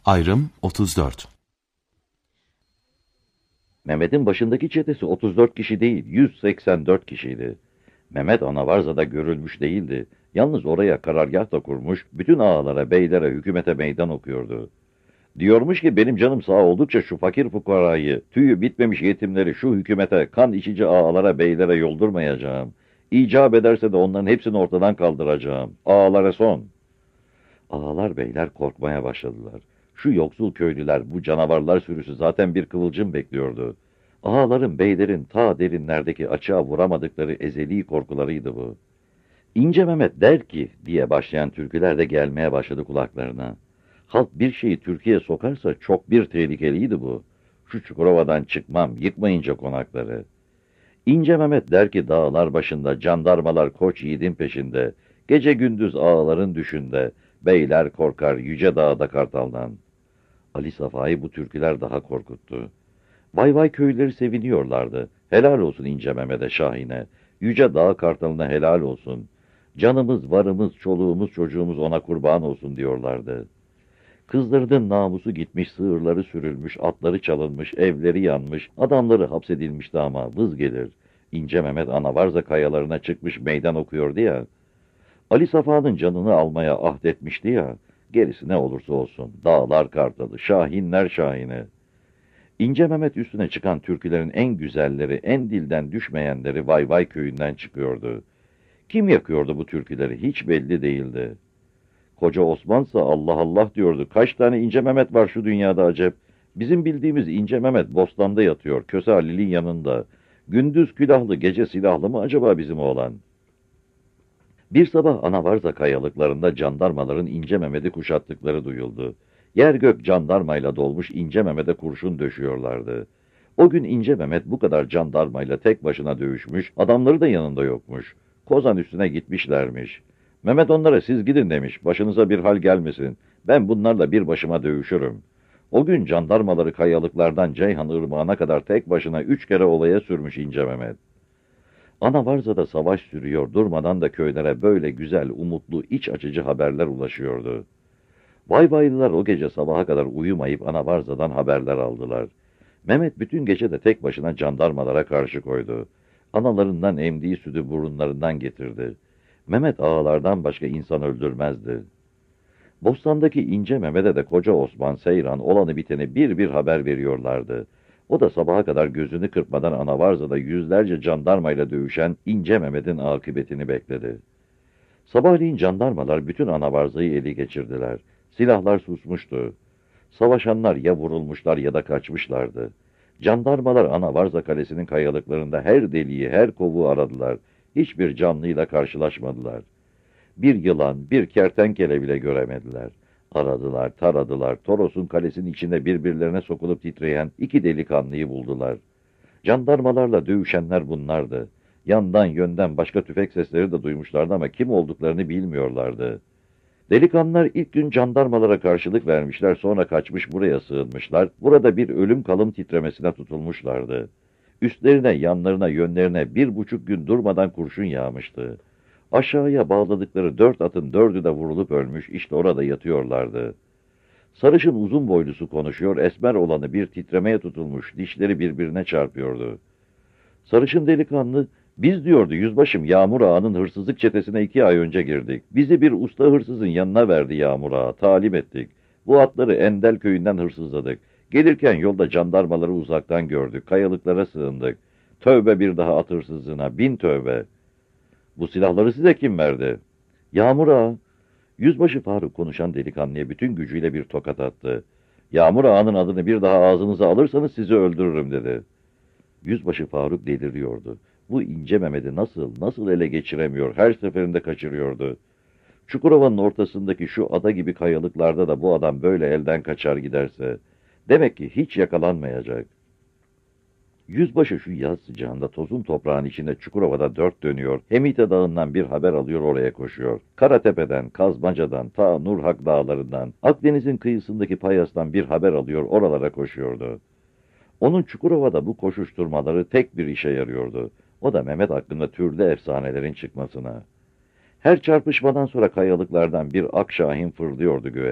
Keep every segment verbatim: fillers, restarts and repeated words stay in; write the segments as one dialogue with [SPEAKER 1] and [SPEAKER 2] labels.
[SPEAKER 1] Ayrım otuz dört.
[SPEAKER 2] Mehmet'in başındaki çetesi otuz dört kişi değil, yüz seksen dört kişiydi. Mehmet Anavarza'da görülmüş değildi. Yalnız oraya karargah da kurmuş, bütün ağalara, beylere, hükümete meydan okuyordu. Diyormuş ki benim canım sağ oldukça şu fakir fukarayı, tüyü bitmemiş yetimleri şu hükümete, kan içici ağalara, beylere yoldurmayacağım. İcap ederse de onların hepsini ortadan kaldıracağım. Ağalara son. Ağalar beyler korkmaya başladılar. Şu yoksul köylüler, bu canavarlar sürüsü zaten bir kıvılcım bekliyordu. Ağaların, beylerin ta derinlerdeki açığa vuramadıkları ezeli korkularıydı bu. İnce Mehmet der ki diye başlayan türküler de gelmeye başladı kulaklarına. Halk bir şeyi Türkiye'ye sokarsa çok bir tehlikeliydi bu. Şu Çukurova'dan çıkmam, yıkmayınca konakları. İnce Mehmet der ki dağlar başında, jandarmalar koç yiğidin peşinde, gece gündüz ağaların düşünde, beyler korkar yüce dağda kartaldan. Ali Safa'yı bu türküler daha korkuttu. Vay vay köyleri seviniyorlardı. Helal olsun İnce Mehmet'e Şahin'e. Yüce dağ kartalına helal olsun. Canımız, varımız, çoluğumuz, çocuğumuz ona kurban olsun diyorlardı. Kızlarının namusu gitmiş, sığırları sürülmüş, atları çalınmış, evleri yanmış, adamları hapsedilmişti ama vız gelir. İnce Mehmet Anavarza kayalarına çıkmış meydan okuyordu ya. Ali Safa'nın canını almaya ahdetmişti ya. Gerisi ne olursa olsun. Dağlar kartalı, şahinler şahine. İnce Mehmet üstüne çıkan türkülerin en güzelleri, en dilden düşmeyenleri Vay Vay köyünden çıkıyordu. Kim yakıyordu bu türküleri hiç belli değildi. Koca Osman'sa Allah Allah diyordu. Kaç tane İnce Mehmet var şu dünyada acep. Bizim bildiğimiz İnce Mehmet Bostan'da yatıyor, Köse Ali'nin yanında. Gündüz külahlı, gece silahlı mı acaba bizim oğlan? Bir sabah Anavarza kayalıklarında jandarmaların İnce Mehmet'i kuşattıkları duyuldu. Yer gök jandarmayla dolmuş İnce Mehmet'e kurşun döşüyorlardı. O gün İnce Mehmet bu kadar jandarmayla tek başına dövüşmüş, adamları da yanında yokmuş. Kozan üstüne gitmişlermiş. Mehmet onlara siz gidin demiş, başınıza bir hal gelmesin. Ben bunlarla bir başıma dövüşürüm. O gün jandarmaları kayalıklardan Ceyhan Irmağı'na kadar tek başına üç kere olaya sürmüş İnce Mehmet. Anavarza'da savaş sürüyor, durmadan da köylere böyle güzel, umutlu, iç açıcı haberler ulaşıyordu. Vayvaylılar o gece sabaha kadar uyumayıp Anavarza'dan haberler aldılar. Mehmet bütün gece de tek başına jandarmalara karşı koydu. Analarından emdiği sütü burunlarından getirdi. Mehmet ağalardan başka insan öldürmezdi. Bostan'daki İnce Mehmet'e de koca Osman, Seyran olanı biteni bir bir haber veriyorlardı. O da sabaha kadar gözünü kırpmadan Anavarza'da yüzlerce jandarmayla dövüşen İnce Mehmet'in akıbetini bekledi. Sabahleyin jandarmalar bütün Anavarza'yı ele geçirdiler. Silahlar susmuştu. Savaşanlar ya vurulmuşlar ya da kaçmışlardı. Jandarmalar Anavarza Kalesi'nin kayalıklarında her deliği, her kovuğu aradılar. Hiçbir canlıyla karşılaşmadılar. Bir yılan, bir kertenkele bile göremediler. Aradılar, taradılar, Toros'un kalesinin içinde birbirlerine sokulup titreyen iki delikanlıyı buldular. Jandarmalarla dövüşenler bunlardı. Yandan yönden başka tüfek sesleri de duymuşlardı ama kim olduklarını bilmiyorlardı. Delikanlılar ilk gün jandarmalara karşılık vermişler, sonra kaçmış buraya sığınmışlar, burada bir ölüm kalım titremesine tutulmuşlardı. Üstlerine, yanlarına, yönlerine bir buçuk gün durmadan kurşun yağmıştı. Aşağıya bağladıkları dört atın dördü de vurulup ölmüş, işte orada yatıyorlardı. Sarışın uzun boylusu konuşuyor, esmer olanı bir titremeye tutulmuş, dişleri birbirine çarpıyordu. Sarışın delikanlı, biz diyordu yüzbaşım Yağmur Ağa'nın hırsızlık çetesine iki ay önce girdik. Bizi bir usta hırsızın yanına verdi Yağmur Ağa, talim ettik. Bu atları Endel köyünden hırsızladık. Gelirken yolda jandarmaları uzaktan gördük, kayalıklara sığındık. Tövbe bir daha at hırsızlığına, bin tövbe. Bu silahları size kim verdi? Yağmur Ağa. Yüzbaşı Faruk konuşan delikanlıya bütün gücüyle bir tokat attı. Yağmur Ağa'nın adını bir daha ağzınıza alırsanız sizi öldürürüm dedi. Yüzbaşı Faruk deliriyordu. Bu İnce Mehmet'i nasıl, nasıl ele geçiremiyor, her seferinde kaçırıyordu. Çukurova'nın ortasındaki şu ada gibi kayalıklarda da bu adam böyle elden kaçar giderse, demek ki hiç yakalanmayacak. Yüzbaşı şu yaz sıcağında tozun toprağın içinde Çukurova'da dört dönüyor, Hemite Dağı'ndan bir haber alıyor oraya koşuyor. Karatepe'den, Kazmaca'dan, ta Nurhak Dağları'ndan, Akdeniz'in kıyısındaki Payas'tan bir haber alıyor, oralara koşuyordu. Onun Çukurova'da bu koşuşturmaları tek bir işe yarıyordu. O da Mehmet hakkında türlü efsanelerin çıkmasına. Her çarpışmadan sonra kayalıklardan bir ak şahin fırlıyordu göğe.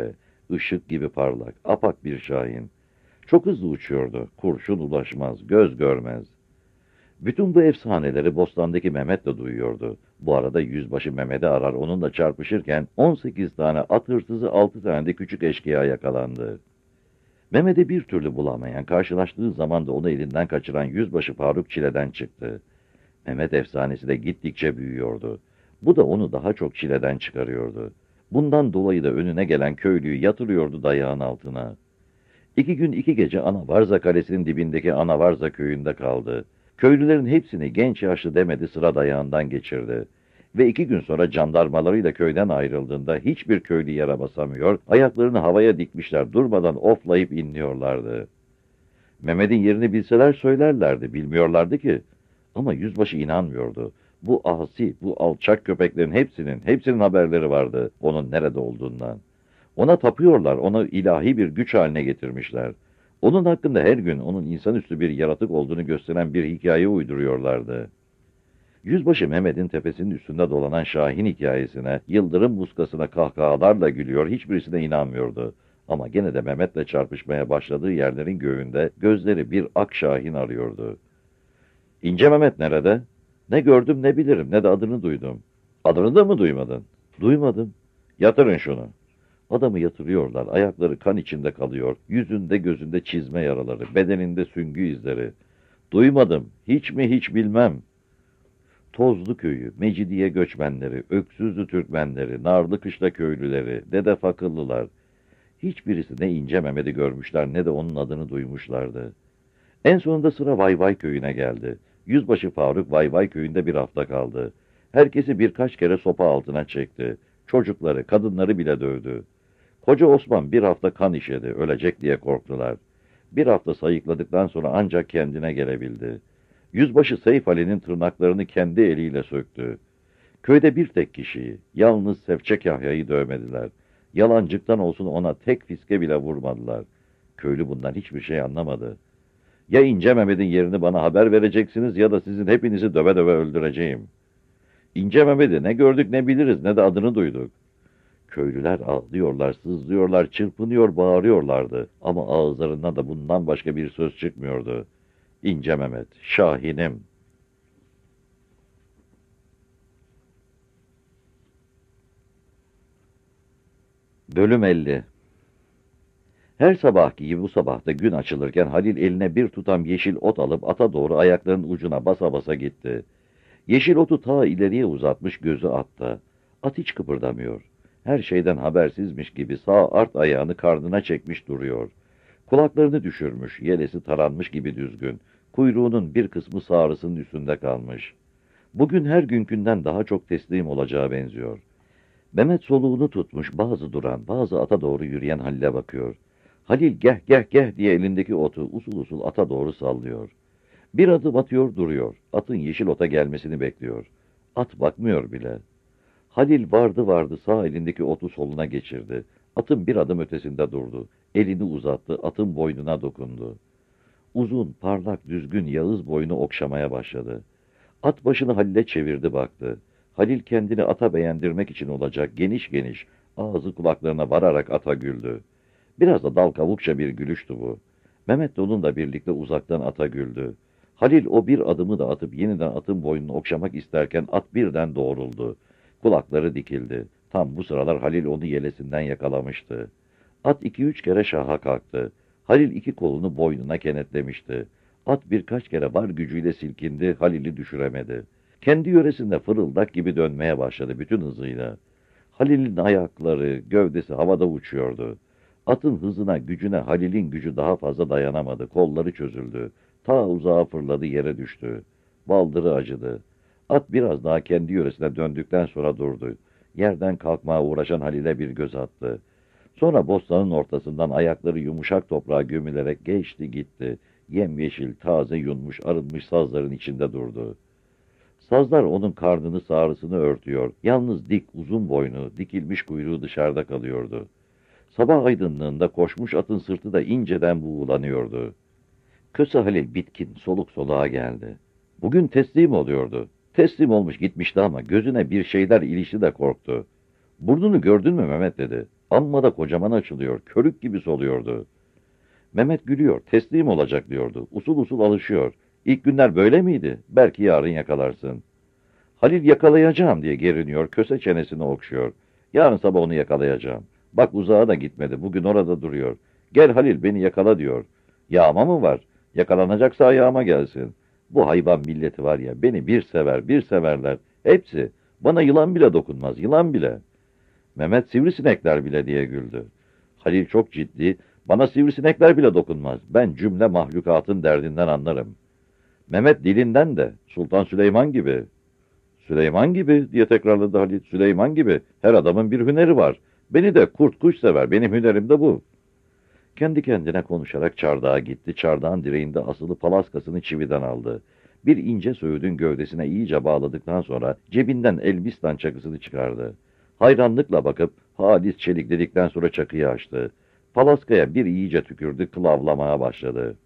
[SPEAKER 2] Işık gibi parlak, apak bir şahin. Çok hızlı uçuyordu, kurşun ulaşmaz, göz görmez. Bütün bu efsaneleri Bostan'daki Mehmet de duyuyordu. Bu arada yüzbaşı Mehmet'i arar onunla çarpışırken on sekiz tane at hırsızı, altı tane de küçük eşkıya yakalandı. Mehmet'i bir türlü bulamayan, karşılaştığı zaman da onu elinden kaçıran yüzbaşı Faruk çileden çıktı. Mehmet efsanesi de gittikçe büyüyordu. Bu da onu daha çok çileden çıkarıyordu. Bundan dolayı da önüne gelen köylüyü yatırıyordu dayağın altına. İki gün iki gece Anavarza Kalesi'nin dibindeki Anavarza köyünde kaldı. Köylülerin hepsini genç yaşlı demedi sıra dayağından geçirdi. Ve iki gün sonra jandarmalarıyla köyden ayrıldığında hiçbir köylü yere basamıyor, ayaklarını havaya dikmişler, durmadan oflayıp inliyorlardı. Mehmet'in yerini bilseler söylerlerdi, bilmiyorlardı ki. Ama yüzbaşı inanmıyordu. Bu asi, bu alçak köpeklerin hepsinin, hepsinin haberleri vardı onun nerede olduğundan. Ona tapıyorlar, onu ilahi bir güç haline getirmişler. Onun hakkında her gün onun insanüstü bir yaratık olduğunu gösteren bir hikaye uyduruyorlardı. Yüzbaşı Mehmet'in tepesinin üstünde dolanan Şahin hikayesine, yıldırım muskasına kahkahalarla gülüyor, hiçbirisine inanmıyordu. Ama gene de Mehmet'le çarpışmaya başladığı yerlerin göğünde gözleri bir ak Şahin arıyordu. İnce Mehmet nerede? Ne gördüm ne bilirim, ne de adını duydum. Adını da mı duymadın? Duymadım. Yatırın şunu. Adamı yatırıyorlar, ayakları kan içinde kalıyor, yüzünde gözünde çizme yaraları, bedeninde süngü izleri. Duymadım, hiç mi hiç bilmem. Tozlu köyü, Mecidiye göçmenleri, Öksüzlü Türkmenleri, Narlı Kışla köylüleri, Dede Fakıllılar. Hiçbirisi ne İnce Mehmet'i görmüşler ne de onun adını duymuşlardı. En sonunda sıra Vayvay köyüne geldi. Yüzbaşı Faruk Vayvay köyünde bir hafta kaldı. Herkesi birkaç kere sopa altına çekti. Çocukları, kadınları bile dövdü. Koca Osman bir hafta kan işedi, ölecek diye korktular. Bir hafta sayıkladıktan sonra ancak kendine gelebildi. Yüzbaşı Seyf Ali'nin tırnaklarını kendi eliyle söktü. Köyde bir tek kişiyi, yalnız Sefçe Kahya'yı dövmediler. Yalancıktan olsun ona tek fiske bile vurmadılar. Köylü bundan hiçbir şey anlamadı. Ya İnce Mehmet'in yerini bana haber vereceksiniz ya da sizin hepinizi döve döve öldüreceğim. İnce Mehmet'i ne gördük ne biliriz ne de adını duyduk. Köylüler ağlıyorlar, sızlıyorlar, çırpınıyor, bağırıyorlardı. Ama ağızlarından da bundan başka bir söz çıkmıyordu. İnce Mehmet, Şahinim. Bölüm elli. Her sabahki gibi bu sabah da gün açılırken Halil eline bir tutam yeşil ot alıp ata doğru ayaklarının ucuna basa basa gitti. Yeşil otu ta ileriye uzatmış, gözü atta. At hiç kıpırdamıyor. Her şeyden habersizmiş gibi sağ art ayağını karnına çekmiş duruyor. Kulaklarını düşürmüş, yelesi taranmış gibi düzgün. Kuyruğunun bir kısmı sağrısının üstünde kalmış. Bugün her günkünden daha çok teslim olacağı benziyor. Mehmet soluğunu tutmuş, bazı duran, bazı ata doğru yürüyen Halil'e bakıyor. Halil geh geh geh diye elindeki otu usul usul ata doğru sallıyor. Bir adım atıyor duruyor. Atın yeşil ota gelmesini bekliyor. At bakmıyor bile. Halil vardı vardı sağ elindeki otu soluna geçirdi. Atın bir adım ötesinde durdu. Elini uzattı, atın boynuna dokundu. Uzun, parlak, düzgün yağız boynu okşamaya başladı. At başını Halil'e çevirdi baktı. Halil kendini ata beğendirmek için olacak geniş geniş, ağzı kulaklarına vararak ata güldü. Biraz da dal kavukça bir gülüştü bu. Mehmet de onunla birlikte uzaktan ata güldü. Halil o bir adımı da atıp yeniden atın boynunu okşamak isterken at birden doğruldu. Kulakları dikildi. Tam bu sıralar Halil onu yelesinden yakalamıştı. At iki üç kere şaha kalktı. Halil iki kolunu boynuna kenetlemişti. At birkaç kere var gücüyle silkindi, Halil'i düşüremedi. Kendi yöresinde fırıldak gibi dönmeye başladı bütün hızıyla. Halil'in ayakları, gövdesi havada uçuyordu. Atın hızına, gücüne Halil'in gücü daha fazla dayanamadı. Kolları çözüldü. Ta uzağa fırladı, yere düştü. Baldırı acıdı. At biraz daha kendi yöresine döndükten sonra durdu. Yerden kalkmaya uğraşan Halil'e bir göz attı. Sonra bostanın ortasından ayakları yumuşak toprağa gömülerek geçti gitti. Yemyeşil, taze yunmuş, arınmış sazların içinde durdu. Sazlar onun karnını sağrısını örtüyor. Yalnız dik, uzun boynu, dikilmiş kuyruğu dışarıda kalıyordu. Sabah aydınlığında koşmuş atın sırtı da inceden buğulanıyordu. Köse Halil bitkin, soluk soluğa geldi. Bugün teslim oluyordu. Teslim olmuş gitmişti ama gözüne bir şeyler ilişti de korktu. "Burnunu gördün mü Mehmet?" dedi. Amma da kocaman açılıyor, körük gibi soluyordu. Mehmet gülüyor, teslim olacak diyordu. Usul usul alışıyor. İlk günler böyle miydi? Belki yarın yakalarsın. Halil yakalayacağım diye geriniyor, köse çenesini okşuyor. Yarın sabah onu yakalayacağım. Bak uzağa da gitmedi, bugün orada duruyor. Gel Halil beni yakala diyor. Yağma mı var? Yakalanacaksa ayağıma gelsin. Bu hayvan milleti var ya, beni bir sever, bir severler. Hepsi. Bana yılan bile dokunmaz, yılan bile. Mehmet sivrisinekler bile diye güldü. Halil çok ciddi, bana sivrisinekler bile dokunmaz. Ben cümle mahlukatın derdinden anlarım. Mehmet dilinden de, Sultan Süleyman gibi. Süleyman gibi diye tekrarladı Halil. Süleyman gibi. Her adamın bir hüneri var. Beni de kurt kuş sever. Benim hünerim de bu. Kendi kendine konuşarak çardağa gitti. Çardağın direğinde asılı palaskasını çividen aldı. Bir ince söğüdün gövdesine iyice bağladıktan sonra cebinden Elbistan çakısını çıkardı. Hayranlıkla bakıp halis çelik dedikten sonra çakıyı açtı. Palaskaya bir iyice tükürdü, kılavlamaya başladı.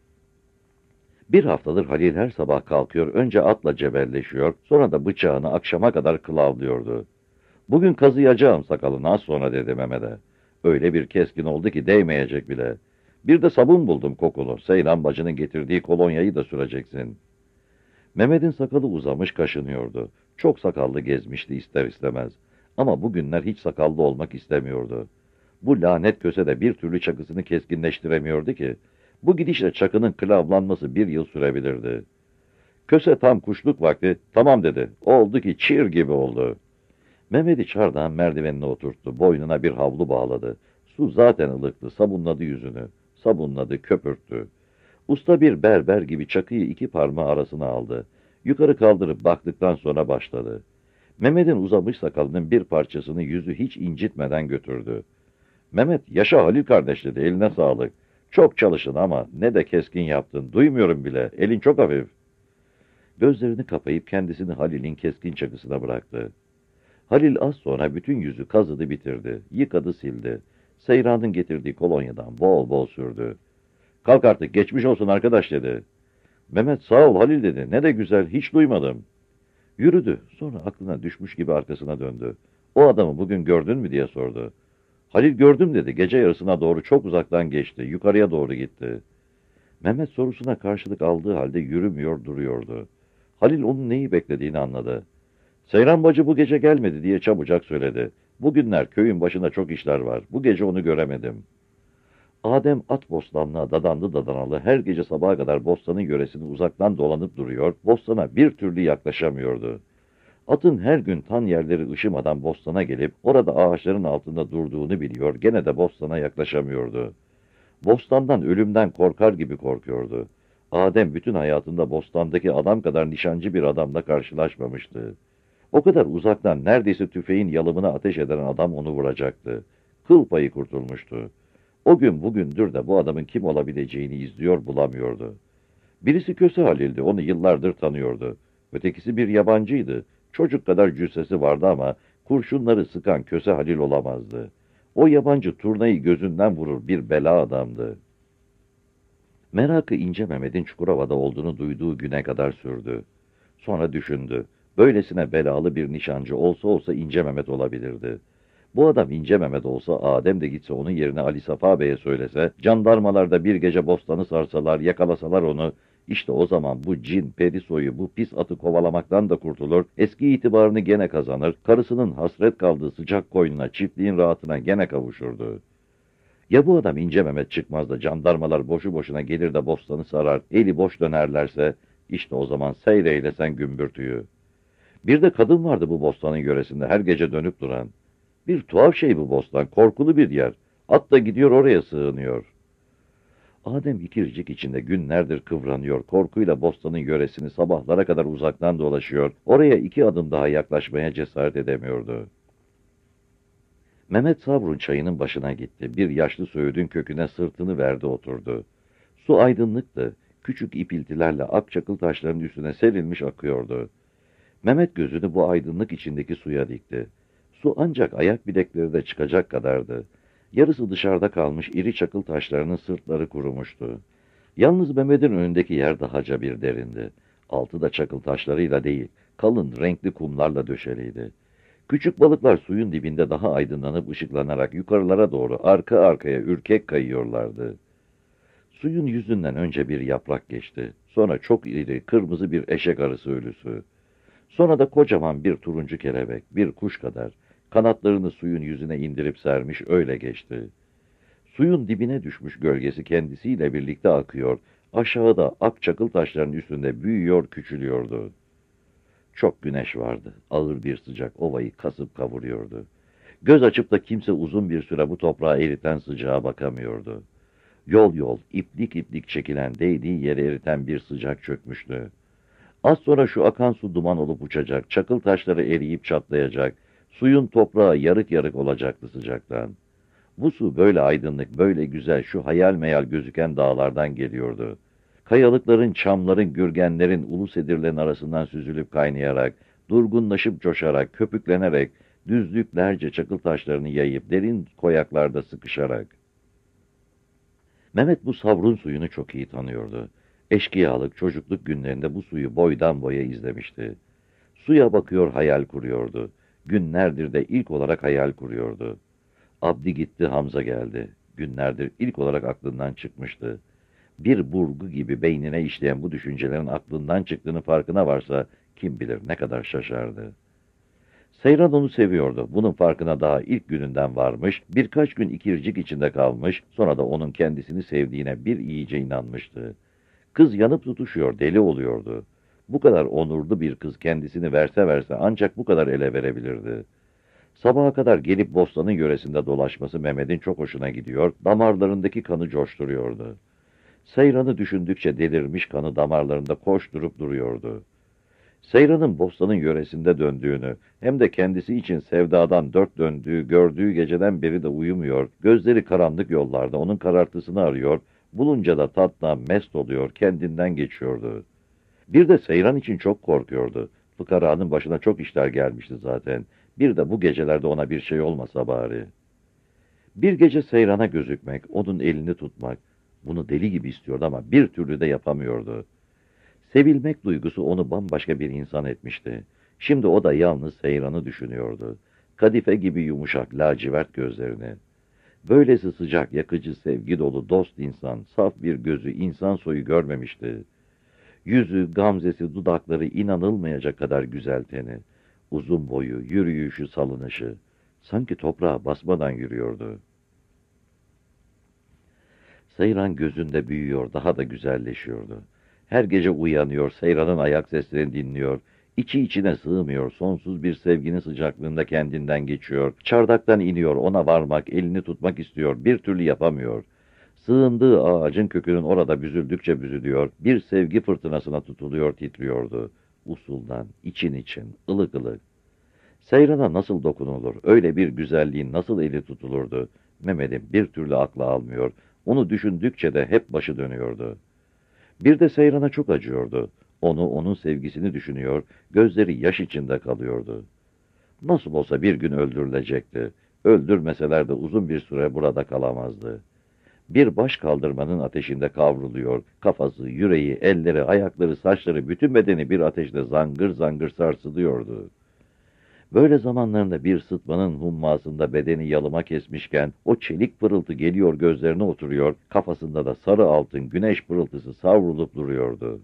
[SPEAKER 2] Bir haftadır Halil her sabah kalkıyor, önce atla cebelleşiyor, sonra da bıçağını akşama kadar kılavlıyordu. Bugün kazıyacağım sakalını az sonra dedi Mehmet'e. Öyle bir keskin oldu ki değmeyecek bile. Bir de sabun buldum kokulu, Seylan bacının getirdiği kolonyayı da süreceksin. Mehmet'in sakalı uzamış kaşınıyordu. Çok sakallı gezmişti ister istemez. Ama bugünler hiç sakallı olmak istemiyordu. Bu lanet köse de bir türlü çakısını keskinleştiremiyordu ki. Bu gidişle çakının kılavlanması bir yıl sürebilirdi. Köse tam kuşluk vakti, tamam dedi. Oldu ki çir gibi oldu. Mehmet'i çardağın merdivenine oturttu. Boynuna bir havlu bağladı. Su zaten ılıktı. Sabunladı yüzünü. Sabunladı, köpürttü. Usta bir berber gibi çakıyı iki parmağı arasına aldı. Yukarı kaldırıp baktıktan sonra başladı. Mehmet'in uzamış sakalının bir parçasını yüzü hiç incitmeden götürdü. Mehmet, yaşa Halil kardeş dedi, eline sağlık. Çok çalışın ama ne de keskin yaptın, duymuyorum bile, elin çok hafif. Gözlerini kapayıp kendisini Halil'in keskin çakısına bıraktı. Halil az sonra bütün yüzü kazıdı bitirdi, yıkadı sildi. Seyran'ın getirdiği kolonyadan bol bol sürdü. Kalk artık, geçmiş olsun arkadaş dedi. Mehmet sağ ol Halil dedi, ne de güzel, hiç duymadım. Yürüdü, sonra aklına düşmüş gibi arkasına döndü. O adamı bugün gördün mü diye sordu. Halil gördüm dedi, gece yarısına doğru çok uzaktan geçti, yukarıya doğru gitti. Mehmet sorusuna karşılık aldığı halde yürümüyor duruyordu. Halil onun neyi beklediğini anladı. Seyran bacı bu gece gelmedi diye çabucak söyledi. Bugünler köyün başında çok işler var, bu gece onu göremedim. Adem at bostanlığa dadandı dadanalı her gece sabaha kadar bostanın yöresini uzaktan dolanıp duruyor, bostana bir türlü yaklaşamıyordu. Atın her gün tan yerleri ışımadan bostana gelip orada ağaçların altında durduğunu biliyor, gene de bostana yaklaşamıyordu. Bostandan ölümden korkar gibi korkuyordu. Adem bütün hayatında bostandaki adam kadar nişancı bir adamla karşılaşmamıştı. O kadar uzaktan neredeyse tüfeğin yalımına ateş eden adam onu vuracaktı. Kıl payı kurtulmuştu. O gün bugündür de bu adamın kim olabileceğini izliyor bulamıyordu. Birisi Köse Halil'di, onu yıllardır tanıyordu. Ötekisi bir yabancıydı. Çocuk kadar cüssesi vardı ama kurşunları sıkan Köse Halil olamazdı. O yabancı turnayı gözünden vurur bir bela adamdı. Merakı İnce Mehmet'in Çukurova'da olduğunu duyduğu güne kadar sürdü. Sonra düşündü. Böylesine belalı bir nişancı olsa olsa İnce Mehmet olabilirdi. Bu adam İnce Mehmet olsa, Adem de gitse onun yerine Ali Safa Bey'e söylese, jandarmalarda bir gece bostanı sarsalar, yakalasalar onu, işte o zaman bu cin, peri soyu, bu pis atı kovalamaktan da kurtulur, eski itibarını gene kazanır, karısının hasret kaldığı sıcak koynuna, çiftliğin rahatına gene kavuşurdu. Ya bu adam İnce Mehmet çıkmaz da jandarmalar boşu boşuna gelir de bostanı sarar, eli boş dönerlerse, işte o zaman seyreylesen gümbürtüyü. Bir de kadın vardı bu bostanın yöresinde her gece dönüp duran. Bir tuhaf şey bu bostan, korkulu bir yer. At da gidiyor oraya sığınıyor. Adem ikircik içinde günlerdir kıvranıyor, korkuyla bostanın yöresini sabahlara kadar uzaktan dolaşıyor, oraya iki adım daha yaklaşmaya cesaret edemiyordu. Mehmet Sabrun çayının başına gitti, bir yaşlı söğüdün köküne sırtını verdi oturdu. Su aydınlıktı, küçük ipiltilerle ak çakıl taşların üstüne serilmiş akıyordu. Mehmet gözünü bu aydınlık içindeki suya dikti. Su ancak ayak bilekleri de çıkacak kadardı. Yarısı dışarıda kalmış iri çakıl taşlarının sırtları kurumuştu. Yalnız Mehmet'in önündeki yer dahaca bir derindi. Altı da çakıl taşlarıyla değil, kalın renkli kumlarla döşeliydi. Küçük balıklar suyun dibinde daha aydınlanıp ışıklanarak yukarılara doğru arka arkaya ürkek kayıyorlardı. Suyun yüzünden önce bir yaprak geçti. Sonra çok iri kırmızı bir eşek arısı ölüsü. Sonra da kocaman bir turuncu kelebek, bir kuş kadar, kanatlarını suyun yüzüne indirip sermiş öyle geçti. Suyun dibine düşmüş gölgesi kendisiyle birlikte akıyor, aşağıda ak çakıl taşların üstünde büyüyor, küçülüyordu. Çok güneş vardı, ağır bir sıcak ovayı kasıp kavuruyordu. Göz açıp da kimse uzun bir süre bu toprağı eriten sıcağa bakamıyordu. Yol yol, iplik iplik çekilen, değdiği yere eriten bir sıcak çökmüştü. Az sonra şu akan su duman olup uçacak, çakıl taşları eriyip çatlayacak, suyun toprağı yarık yarık olacaktı sıcaktan. Bu su böyle aydınlık, böyle güzel, şu hayal meyal gözüken dağlardan geliyordu. Kayalıkların, çamların, gürgenlerin, ulu sedirlerin arasından süzülüp kaynayarak, durgunlaşıp coşarak, köpüklenerek, düzlüklerce çakıl taşlarını yayıp derin koyaklarda sıkışarak. Mehmet bu savrun suyunu çok iyi tanıyordu. Eşkıyalık, çocukluk günlerinde bu suyu boydan boya izlemişti. Suya bakıyor, hayal kuruyordu. Günlerdir de ilk olarak hayal kuruyordu. Abdi gitti, Hamza geldi. Günlerdir ilk olarak aklından çıkmıştı. Bir burgu gibi beynine işleyen bu düşüncelerin aklından çıktığını farkına varsa kim bilir ne kadar şaşardı. Seyran onu seviyordu. Bunun farkına daha ilk gününden varmış, birkaç gün ikircik içinde kalmış, sonra da onun kendisini sevdiğine bir iyice inanmıştı. Kız yanıp tutuşuyor, deli oluyordu. Bu kadar onurlu bir kız kendisini verse verse ancak bu kadar ele verebilirdi. Sabaha kadar gelip bostanın yöresinde dolaşması Mehmet'in çok hoşuna gidiyor, damarlarındaki kanı coşturuyordu. Seyran'ı düşündükçe delirmiş kanı damarlarında koşturup duruyordu. Seyran'ın bostanın yöresinde döndüğünü, hem de kendisi için sevdadan dört döndüğü, gördüğü geceden beri de uyumuyor, gözleri karanlık yollarda onun karartısını arıyor, bulunca da tatla mest oluyor, kendinden geçiyordu. Bir de Seyran için çok korkuyordu. Fıkaranın başına çok işler gelmişti zaten. Bir de bu gecelerde ona bir şey olmasa bari. Bir gece Seyran'a gözükmek, onun elini tutmak, bunu deli gibi istiyordu ama bir türlü de yapamıyordu. Sevilmek duygusu onu bambaşka bir insan etmişti. Şimdi o da yalnız Seyran'ı düşünüyordu. Kadife gibi yumuşak, lacivert gözlerini. Böylesi sıcak, yakıcı, sevgi dolu, dost insan, saf bir gözü, insan soyu görmemişti. Yüzü, gamzesi, dudakları inanılmayacak kadar güzel teni. Uzun boyu, yürüyüşü, salınışı. Sanki toprağa basmadan yürüyordu. Seyran gözünde büyüyor, daha da güzelleşiyordu. Her gece uyanıyor, Seyran'ın ayak seslerini dinliyor. İçi içine sığmıyor, sonsuz bir sevginin sıcaklığında kendinden geçiyor. Çardaktan iniyor, ona varmak, elini tutmak istiyor, bir türlü yapamıyor. Sığındığı ağacın kökünün orada büzüldükçe büzülüyor, bir sevgi fırtınasına tutuluyor, titriyordu. Usuldan, için için, ılık ılık. Seyran'a nasıl dokunulur, öyle bir güzelliğin nasıl eli tutulurdu? Mehmet'in bir türlü aklı almıyor, onu düşündükçe de hep başı dönüyordu. Bir de Seyran'a çok acıyordu. Onu, onun sevgisini düşünüyor, gözleri yaş içinde kalıyordu. Nasıl olsa bir gün öldürülecekti. Öldürmeseler de uzun bir süre burada kalamazdı. Bir baş kaldırmanın ateşinde kavruluyor, kafası, yüreği, elleri, ayakları, saçları, bütün bedeni bir ateşle zangır zangır sarsılıyordu. Böyle zamanlarında bir sıtmanın hummasında bedeni yalıma kesmişken, o çelik pırıltı geliyor gözlerine oturuyor, kafasında da sarı altın güneş pırıltısı savrulup duruyordu.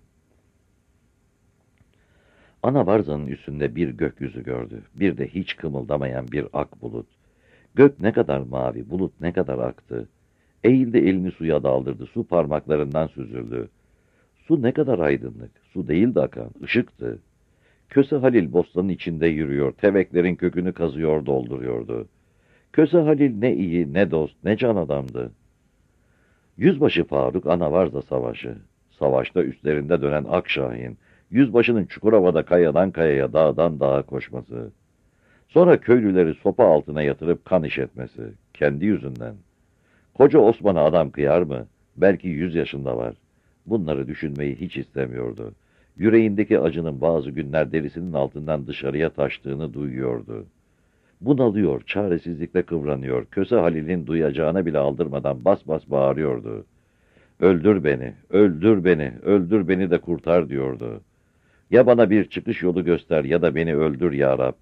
[SPEAKER 2] Ana varzanın üstünde bir gökyüzü gördü, bir de hiç kımıldamayan bir ak bulut. Gök ne kadar mavi, bulut ne kadar aktı. Eğildi, elini suya daldırdı, su parmaklarından süzüldü. Su ne kadar aydınlık, su değildi akan, ışıktı. Köse Halil bostanın içinde yürüyor, teveklerin kökünü kazıyor, dolduruyordu. Köse Halil ne iyi, ne dost, ne can adamdı. Yüzbaşı Faruk Anavarza Savaşı. Savaşta üstlerinde dönen Akşahin, yüzbaşının Çukurova'da kayadan kayaya, dağdan dağa koşması. Sonra köylüleri sopa altına yatırıp kan işetmesi, kendi yüzünden. Koca Osman'a adam kıyar mı? Belki yüz yaşında var. Bunları düşünmeyi hiç istemiyordu. Yüreğindeki acının bazı günler derisinin altından dışarıya taştığını duyuyordu. Bunalıyor, çaresizlikle kıvranıyor, Köse Halil'in duyacağına bile aldırmadan bas bas bağırıyordu. Öldür beni, öldür beni, öldür beni de kurtar diyordu. Ya bana bir çıkış yolu göster ya da beni öldür ya Rabbi.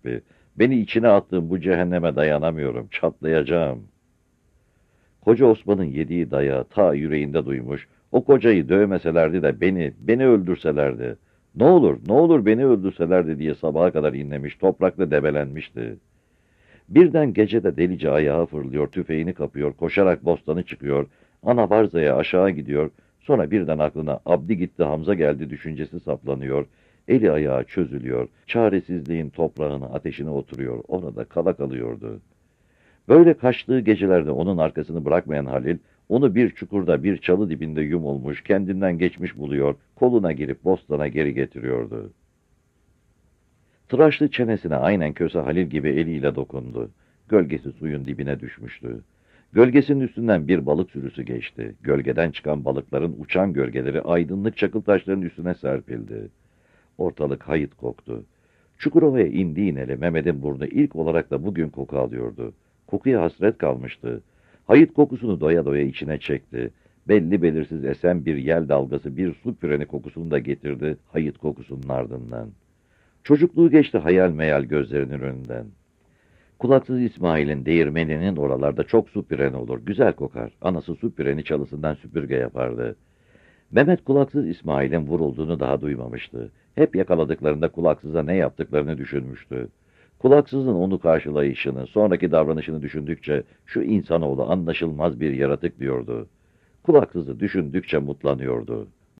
[SPEAKER 2] Beni içine attığın bu cehenneme dayanamıyorum, çatlayacağım. Koca Osman'ın yediği dayağı ta yüreğinde duymuş, o kocayı dövmeselerdi de beni, beni öldürselerdi. Ne olur, ne olur beni öldürselerdi diye sabaha kadar inlemiş, toprakla debelenmişti. Birden gecede delice ayağa fırlıyor, tüfeğini kapıyor, koşarak bostanı çıkıyor, ana varzaya aşağı gidiyor, sonra birden aklına Abdi gitti Hamza geldi düşüncesi saplanıyor, eli ayağı çözülüyor, çaresizliğin toprağını ateşine oturuyor, orada kala kalıyordu. Böyle kaçtığı gecelerde onun arkasını bırakmayan Halil, onu bir çukurda bir çalı dibinde yumulmuş, kendinden geçmiş buluyor, koluna girip bostana geri getiriyordu. Tıraşlı çenesine aynen Köse Halil gibi eliyle dokundu. Gölgesi suyun dibine düşmüştü. Gölgesinin üstünden bir balık sürüsü geçti. Gölgeden çıkan balıkların uçan gölgeleri aydınlık çakıl taşların üstüne serpildi. Ortalık hayıt koktu. Çukurova'ya indiği ineli Mehmet'in burnu ilk olarak da bugün koku alıyordu. Kokuya hasret kalmıştı. Hayıt kokusunu doya doya içine çekti. Belli belirsiz esen bir yel dalgası bir su püreni kokusunu da getirdi hayıt kokusunun ardından. Çocukluğu geçti hayal meyal gözlerinin önünden. Kulaksız İsmail'in değirmeninin oralarda çok su pireni olur, güzel kokar. Anası su pireni çalısından süpürge yapardı. Mehmet kulaksız İsmail'in vurulduğunu daha duymamıştı. Hep yakaladıklarında kulaksıza ne yaptıklarını düşünmüştü. Kulaksızın onu karşılayışını, sonraki davranışını düşündükçe şu insanoğlu anlaşılmaz bir yaratık diyordu. Kulaksızı düşündükçe mutlanıyordu.